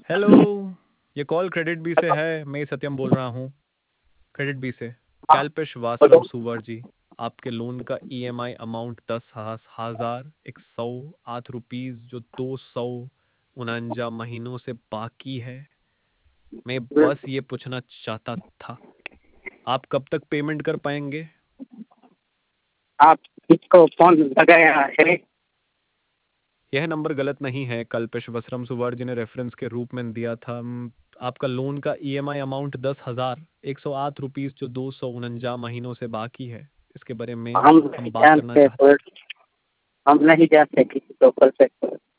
Hello. ये call credit B से है। मैं सत्यम बोल रहा हूँ, क्रेडिट बी से। हाँ, कैल्पेश बोलो। वासरम सुवर जी, आपके लोन का ईएमआई अमाउंट 10,008 रुपीज़ जो 249 महीनों से बाकी है। मैं बस ये पूछना चाहता था, आप कब तक पेमेंट कर पाएंगे? आप किसको फोन लगाया है? यह नंबर गलत नहीं है, कल्पेश वसरम सुवर जी ने रेफरेंस के रूप में दिया था। आपका लोन का ईएमआई अमाउंट 10,108 रुपीज़ जो 249 महीनों से बाकी है, इसके बारे में हम हम नहीं बात करना जानते चाहते। हम नहीं जानते किसी को कॉल पे।